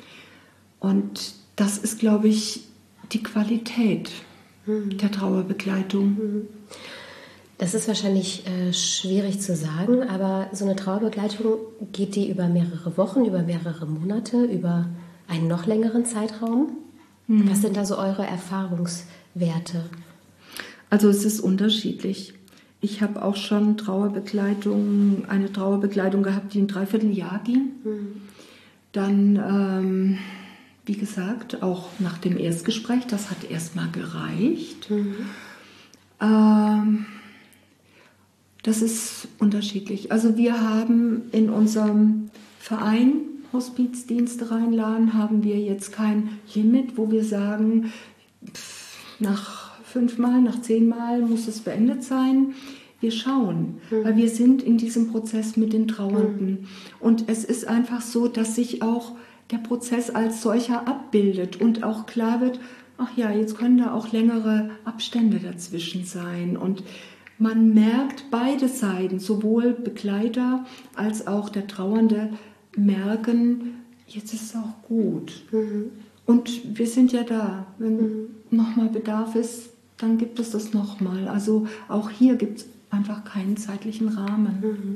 Und das ist, glaube ich, die Qualität mhm. der Trauerbegleitung. Mhm. Das ist wahrscheinlich äh, schwierig zu sagen, aber so eine Trauerbegleitung, geht die über mehrere Wochen, über mehrere Monate, über einen noch längeren Zeitraum? Mhm. Was sind da so eure Erfahrungswerte? Also es ist unterschiedlich. Ich habe auch schon Trauerbegleitung, eine Trauerbegleitung gehabt, die ein Dreivierteljahr ging. Mhm. Dann ähm, wie gesagt, auch nach dem Erstgespräch, das hat erstmal gereicht. Mhm. Ähm, das ist unterschiedlich. Also wir haben in unserem Verein Hospizdienste reinladen, haben wir jetzt kein Limit, wo wir sagen, pff, nach fünfmal, nach zehnmal muss es beendet sein. Wir schauen, mhm. weil wir sind in diesem Prozess mit den Trauernden. Mhm. Und es ist einfach so, dass sich auch der Prozess als solcher abbildet und auch klar wird, ach ja, jetzt können da auch längere Abstände dazwischen sein. Und man merkt beide Seiten, sowohl Begleiter als auch der Trauernde, merken, jetzt ist es auch gut. Mhm. Und wir sind ja da. Wenn mhm. nochmal Bedarf ist, dann gibt es das nochmal. Also auch hier gibt es einfach keinen zeitlichen Rahmen. Mhm.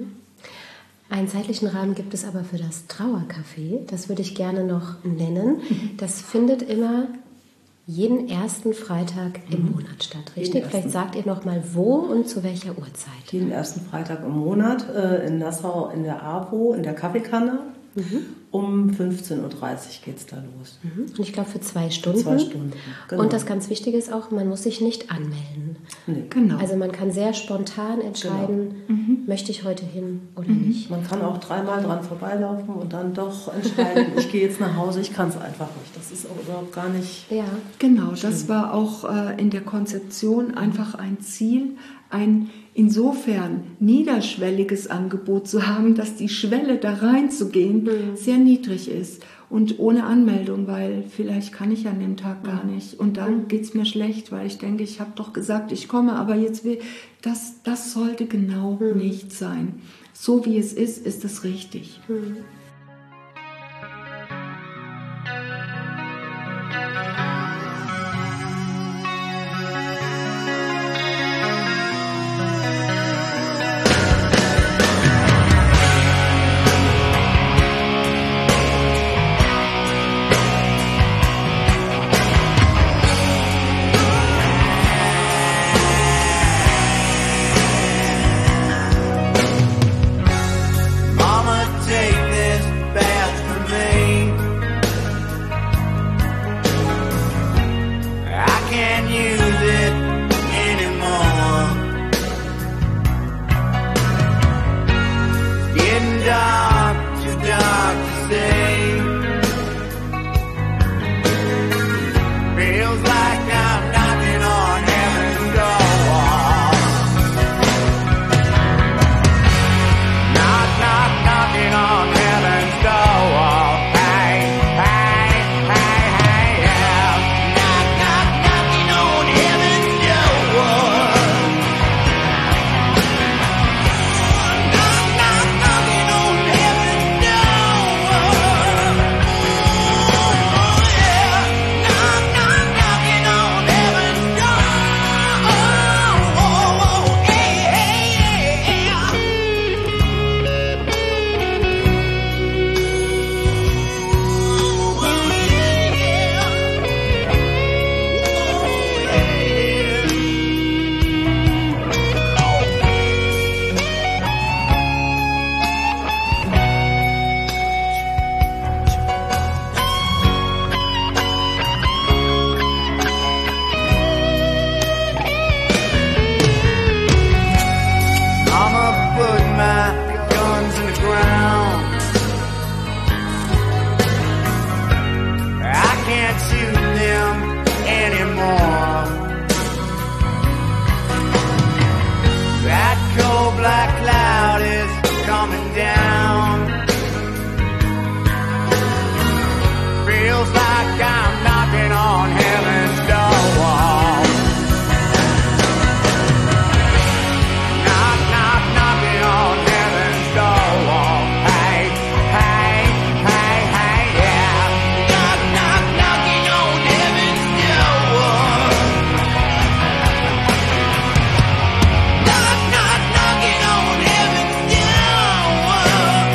Einen zeitlichen Rahmen gibt es aber für das Trauercafé. Das würde ich gerne noch nennen. Das findet immer jeden ersten Freitag im mhm. Monat statt, richtig? Vielleicht sagt ihr noch mal, wo und zu welcher Uhrzeit. Jeden ersten Freitag im Monat äh, in Nassau in der AWO, in der Kaffeekanne. Mhm. Um fünfzehn Uhr dreißig geht es da los. Mhm. Und ich glaube für zwei Stunden. Zwei Stunden, genau. Und das ganz Wichtige ist auch, man muss sich nicht anmelden. Nee. Genau. Also man kann sehr spontan entscheiden, genau. mhm. möchte ich heute hin oder mhm. nicht. Man kann auch dreimal dran vorbeilaufen und dann doch entscheiden, ich gehe jetzt nach Hause, ich kann es einfach nicht. Das ist auch überhaupt gar nicht... Ja, genau. Schlimm. Das war auch äh, in der Konzeption einfach ein Ziel, ein insofern niederschwelliges Angebot zu haben, dass die Schwelle da reinzugehen mhm. sehr niedrig ist und ohne Anmeldung, weil vielleicht kann ich an dem Tag gar nicht und dann mhm. geht es mir schlecht, weil ich denke, ich habe doch gesagt, ich komme, aber jetzt will, das, das sollte genau mhm. nicht sein. So wie es ist, ist es richtig. Mhm. Knock, knock, knocking on heaven's door.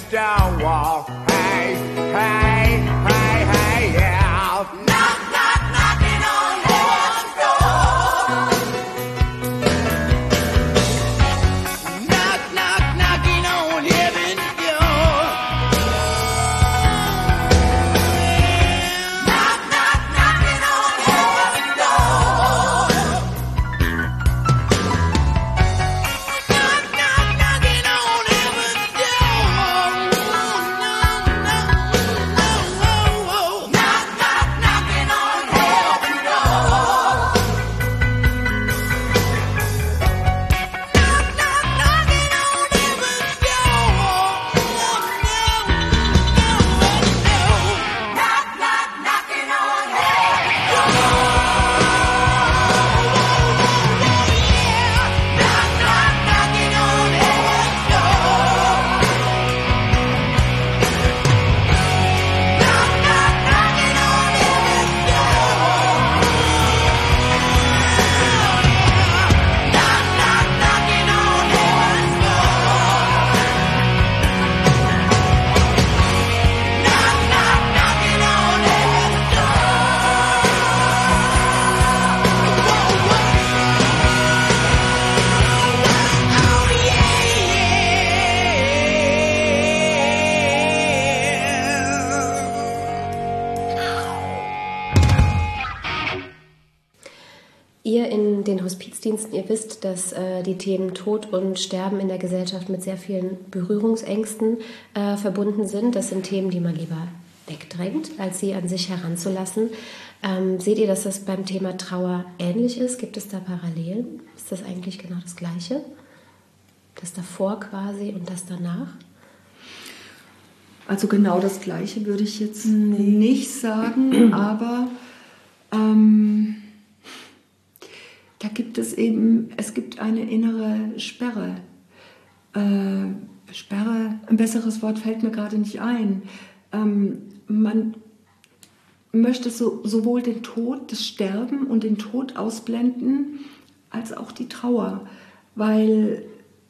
Stonewall. Hey, hey, hey, hey, yeah. Knock, knock, knocking on heaven's door. Knock, knock, knocking on heaven's door. Knock, knock, knocking on heaven's door. Knock, knock, knocking on heaven's door. Knock, knock, knocking on heaven's door. Knock, knock, knocking on heaven's door. Knock, knock, knocking on heaven's door. Knock, knock, knocking on heaven's door. Knock, knock, knocking on heaven's door. Knock, knock, knocking on heaven's door. Knock, knock, knocking on heaven's Ihr in den Hospizdiensten, ihr wisst, dass äh, die Themen Tod und Sterben in der Gesellschaft mit sehr vielen Berührungsängsten äh, verbunden sind. Das sind Themen, die man lieber wegdrängt, als sie an sich heranzulassen. Ähm, seht ihr, dass das beim Thema Trauer ähnlich ist? Gibt es da Parallelen? Ist das eigentlich genau das Gleiche? Das davor quasi und das danach? Also genau das Gleiche würde ich jetzt nicht sagen, aber ähm, da gibt es eben, es gibt eine innere Sperre. Äh, Sperre, ein besseres Wort fällt mir gerade nicht ein. Ähm, man möchte so, sowohl den Tod, das Sterben und den Tod ausblenden, als auch die Trauer, weil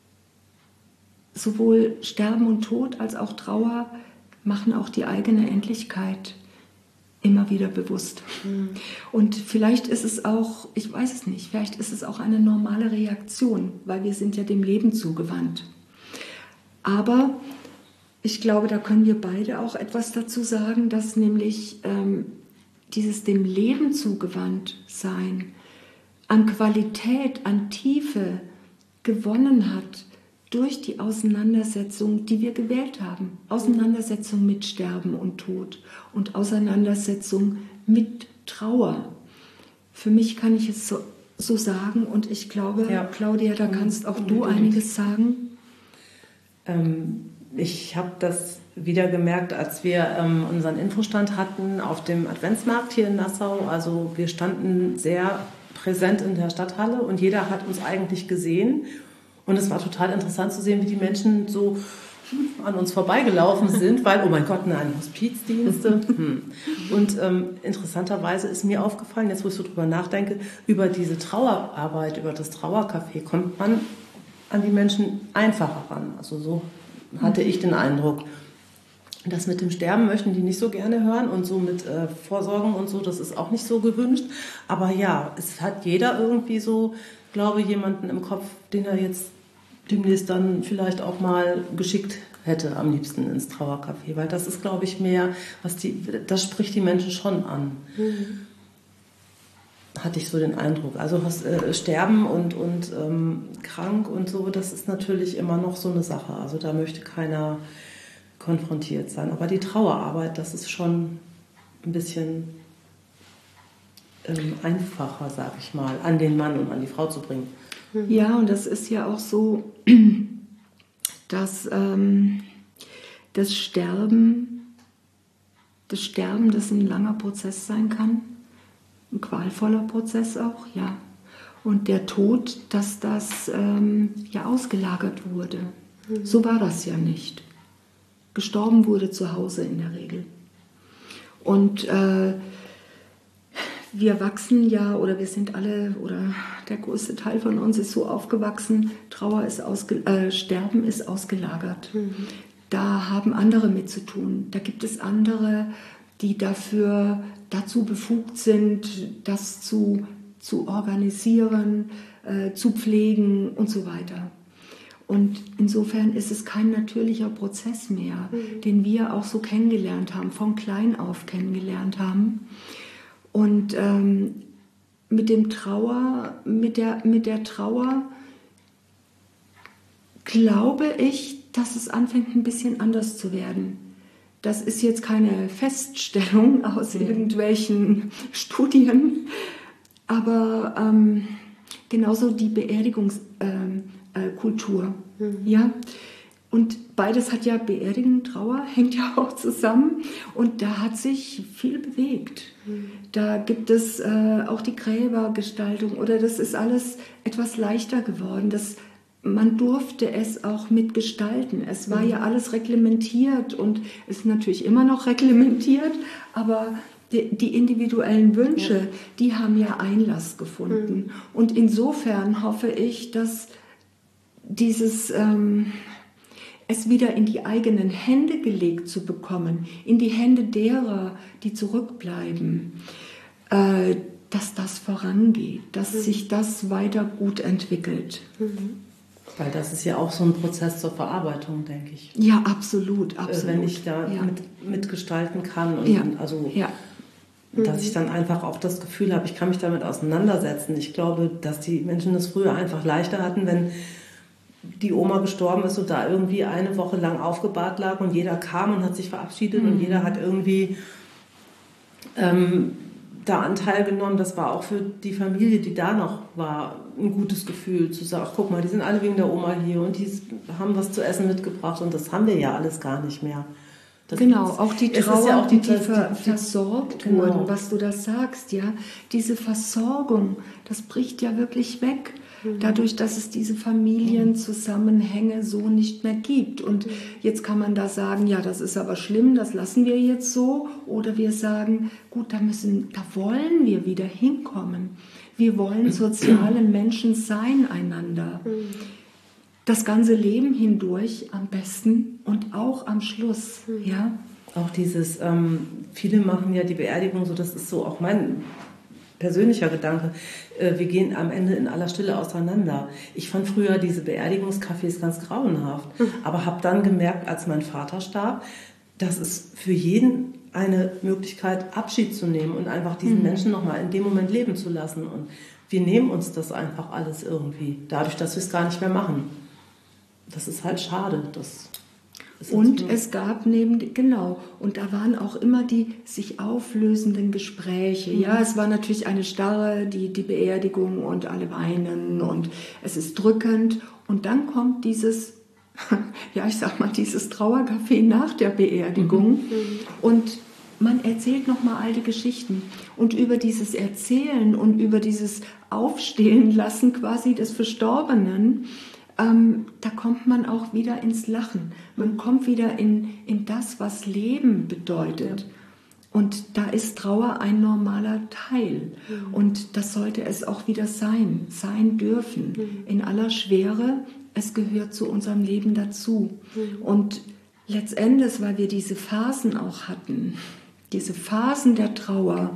sowohl Sterben und Tod als auch Trauer machen auch die eigene Endlichkeit immer wieder bewusst. Mhm. Und vielleicht ist es auch, ich weiß es nicht, vielleicht ist es auch eine normale Reaktion, weil wir sind ja dem Leben zugewandt. Aber ich glaube, da können wir beide auch etwas dazu sagen, dass nämlich ähm, dieses dem Leben zugewandt sein an Qualität, an Tiefe gewonnen hat durch die Auseinandersetzung, die wir gewählt haben. Auseinandersetzung mit Sterben und Tod und Auseinandersetzung mit Trauer. Für mich kann ich es so, so sagen und ich glaube, ja. Claudia, da kannst auch du einiges sagen. Ähm, ich habe das wieder gemerkt, als wir ähm, unseren Infostand hatten auf dem Adventsmarkt hier in Nassau. Also wir standen sehr präsent in der Stadthalle und jeder hat uns eigentlich gesehen. Und es war total interessant zu sehen, wie die Menschen so an uns vorbeigelaufen sind, weil, oh mein Gott, nein, Hospizdienste. Hm. Und ähm, interessanterweise ist mir aufgefallen, jetzt wo ich so drüber nachdenke, über diese Trauerarbeit, über das Trauercafé kommt man an die Menschen einfacher ran. Also so hatte ich den Eindruck. Das mit dem Sterben möchten die nicht so gerne hören und so mit äh, Vorsorgen und so, das ist auch nicht so gewünscht. Aber ja, es hat jeder irgendwie so, glaube ich, jemanden im Kopf, den er jetzt demnächst dann vielleicht auch mal geschickt hätte, am liebsten ins Trauercafé. Weil das ist, glaube ich, mehr, was die, das spricht die Menschen schon an. Mhm. Hatte ich so den Eindruck. Also was, äh, Sterben und, und ähm, krank und so, das ist natürlich immer noch so eine Sache. Also da möchte keiner konfrontiert sein. Aber die Trauerarbeit, das ist schon ein bisschen ähm, einfacher, sag ich mal, an den Mann und an die Frau zu bringen. Ja, und das ist ja auch so, dass ähm, das Sterben, das Sterben, das ein langer Prozess sein kann, ein qualvoller Prozess auch, ja. Und der Tod, dass das ähm, ja ausgelagert wurde. Mhm. So war das ja nicht. Gestorben wurde zu Hause in der Regel. Und äh, wir wachsen ja, oder wir sind alle, oder der größte Teil von uns ist so aufgewachsen, Trauer ist ausge, äh, Sterben ist ausgelagert. Mhm. da haben andere mit zu tun. Da gibt es andere, die dafür dazu befugt sind, das zu, zu organisieren, äh, zu pflegen und so weiter. Und insofern ist es kein natürlicher Prozess mehr, mhm. den wir auch so kennengelernt haben, von klein auf kennengelernt haben. Und ähm, mit dem Trauer, mit der, mit der Trauer glaube ich, dass es anfängt, ein bisschen anders zu werden. Das ist jetzt keine Feststellung aus mhm. irgendwelchen Studien, aber ähm, genauso die Beerdigungskultur. Ähm, äh, Kultur, mhm. ja. Und beides hat ja Beerdigung, Trauer, hängt ja auch zusammen. Und da hat sich viel bewegt. Mhm. Da gibt es äh, auch die Gräbergestaltung oder das ist alles etwas leichter geworden. Das, man durfte es auch mitgestalten. Es war mhm. ja alles reglementiert und ist natürlich immer noch reglementiert, aber die, die individuellen Wünsche, ja. die haben ja Einlass gefunden. Mhm. Und insofern hoffe ich, dass dieses ähm, es wieder in die eigenen Hände gelegt zu bekommen, in die Hände derer, die zurückbleiben, äh, dass das vorangeht, dass mhm. sich das weiter gut entwickelt. Mhm. Weil das ist ja auch so ein Prozess zur Verarbeitung, denke ich. Ja, absolut, absolut. Wenn ich da ja. mit, mitgestalten kann und ja. also ja. dass mhm. ich dann einfach auch das Gefühl habe, ich kann mich damit auseinandersetzen. Ich glaube, dass die Menschen das früher einfach leichter hatten, wenn die Oma gestorben ist und da irgendwie eine Woche lang aufgebahrt lag und jeder kam und hat sich verabschiedet mhm. und jeder hat irgendwie ähm, da Anteil genommen. Das war auch für die Familie, die da noch war, ein gutes Gefühl zu sagen, ach, guck mal, die sind alle wegen der Oma hier und die haben was zu essen mitgebracht und das haben wir ja alles gar nicht mehr. Das genau, ist, auch die Trauer, ja auch die, die, die ver, versorgt genau. wurden, was du das sagst, ja, diese Versorgung, das bricht ja wirklich weg. Dadurch, dass es diese Familienzusammenhänge so nicht mehr gibt. Und jetzt kann man da sagen, ja, das ist aber schlimm, das lassen wir jetzt so. Oder wir sagen, gut, da müssen, da wollen wir wieder hinkommen. Wir wollen soziale Menschen sein einander. Das ganze Leben hindurch am besten und auch am Schluss, ja. Auch dieses, ähm, viele machen ja die Beerdigung so, das ist so auch mein persönlicher Gedanke, wir gehen am Ende in aller Stille auseinander. Ich fand früher diese Beerdigungscafés ganz grauenhaft, mhm. aber habe dann gemerkt, als mein Vater starb, dass es für jeden eine Möglichkeit, Abschied zu nehmen und einfach diesen mhm. Menschen nochmal in dem Moment leben zu lassen. Und wir nehmen uns das einfach alles irgendwie, dadurch, dass wir es gar nicht mehr machen. Das ist halt schade. Das Und es gab neben, genau, und da waren auch immer die sich auflösenden Gespräche. Mhm. Ja, es war natürlich eine Starre, die, die Beerdigung und alle weinen und es ist drückend. Und dann kommt dieses, ja, ich sag mal, dieses Trauercafé nach der Beerdigung. Mhm. Und man erzählt nochmal alte Geschichten. Und über dieses Erzählen und über dieses Aufstehen lassen quasi des Verstorbenen, Ähm, da kommt man auch wieder ins Lachen. Man kommt wieder in, in das, was Leben bedeutet. Und da ist Trauer ein normaler Teil. Mhm. Und das sollte es auch wieder sein, sein dürfen. Mhm. In aller Schwere, es gehört zu unserem Leben dazu. Mhm. Und letztendlich, weil wir diese Phasen auch hatten, diese Phasen der Trauer,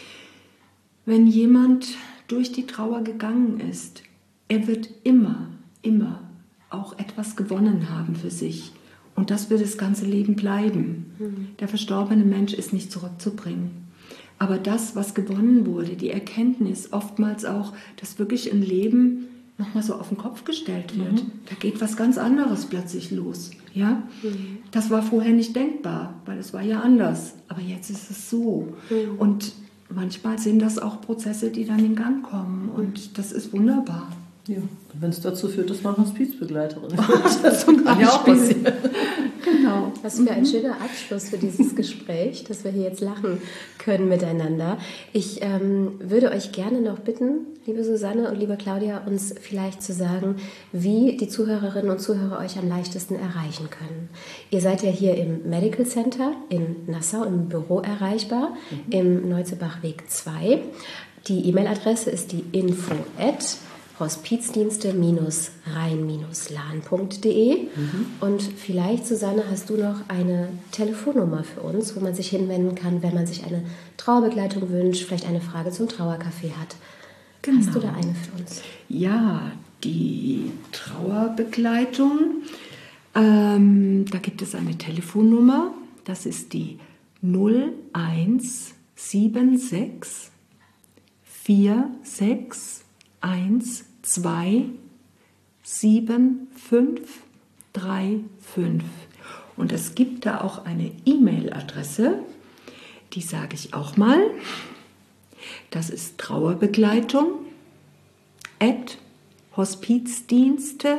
wenn jemand durch die Trauer gegangen ist, er wird immer immer auch etwas gewonnen haben für sich. Und das wird das ganze Leben bleiben. Mhm. Der verstorbene Mensch ist nicht zurückzubringen. Aber das, was gewonnen wurde, die Erkenntnis, oftmals auch, dass wirklich ein Leben nochmal so auf den Kopf gestellt wird. Mhm. Da geht was ganz anderes plötzlich los. Ja? Mhm. Das war vorher nicht denkbar, weil es war ja anders. Aber jetzt ist es so. Mhm. Und manchmal sind das auch Prozesse, die dann in Gang kommen. Und das ist wunderbar. Ja, wenn es dazu führt, dass man Hospizbegleiterin wird. Zum Beispiel. Ja, auch passieren. Genau. Was für ein schöner Abschluss für dieses Gespräch, dass wir hier jetzt lachen können miteinander. Ich ähm, würde euch gerne noch bitten, liebe Susanne und liebe Claudia, uns vielleicht zu sagen, wie die Zuhörerinnen und Zuhörer euch am leichtesten erreichen können. Ihr seid ja hier im Medical Center in Nassau im Büro erreichbar, mhm. im Neuzebachweg zwei. Die E-Mail-Adresse ist die info at hospizdienste rein lahn punkt de. Mhm. Und vielleicht, Susanne, hast du noch eine Telefonnummer für uns, wo man sich hinwenden kann, wenn man sich eine Trauerbegleitung wünscht, vielleicht eine Frage zum Trauercafé hat. Genau. Hast du da eine für uns? Ja, die Trauerbegleitung. Ähm, da gibt es eine Telefonnummer. Das ist die null eins sieben sechs vier sechs eins zwei sieben fünf drei fünf. Und es gibt da auch eine E-Mail-Adresse, die sage ich auch mal. Das ist Trauerbegleitung at hospizdienste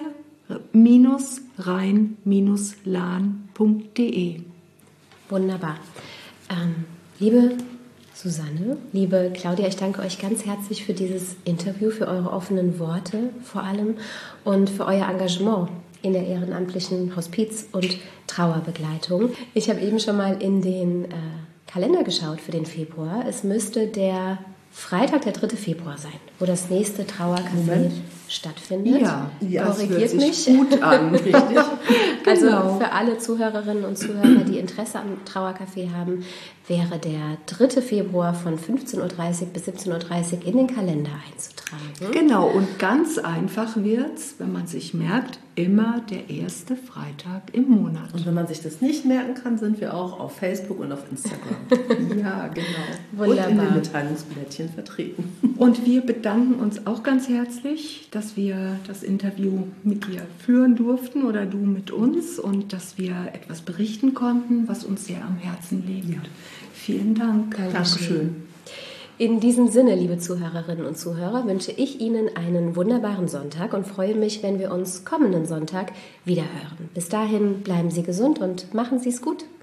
rein lahn punkt de. Wunderbar. Ähm, liebe Susanne, liebe Claudia, ich danke euch ganz herzlich für dieses Interview, für eure offenen Worte vor allem und für euer Engagement in der ehrenamtlichen Hospiz- und Trauerbegleitung. Ich habe eben schon mal in den äh, Kalender geschaut für den Februar. Es müsste der Freitag, der dritte Februar sein, wo das nächste Trauercafé stattfindet. Ja, ja, korrigiert das hört mich. sich gut an, richtig. Also Genau. für alle Zuhörerinnen und Zuhörer, die Interesse am Trauercafé haben, wäre der dritte Februar von fünfzehn Uhr dreißig bis siebzehn Uhr dreißig in den Kalender einzutragen. Genau, und ganz einfach wird es, wenn man sich merkt, immer der erste Freitag im Monat. Und wenn man sich das nicht merken kann, sind wir auch auf Facebook und auf Instagram. Ja, genau. Wunderbar. Und in den Mitteilungsblättchen vertreten. Und wir bedanken uns auch ganz herzlich, dass wir das Interview mit dir führen durften oder du mit uns und dass wir etwas berichten konnten, was uns sehr am Herzen liegt. Ja. Vielen Dank. Dankeschön. In diesem Sinne, liebe Zuhörerinnen und Zuhörer, wünsche ich Ihnen einen wunderbaren Sonntag und freue mich, wenn wir uns kommenden Sonntag wieder hören. Bis dahin bleiben Sie gesund und machen Sie es gut.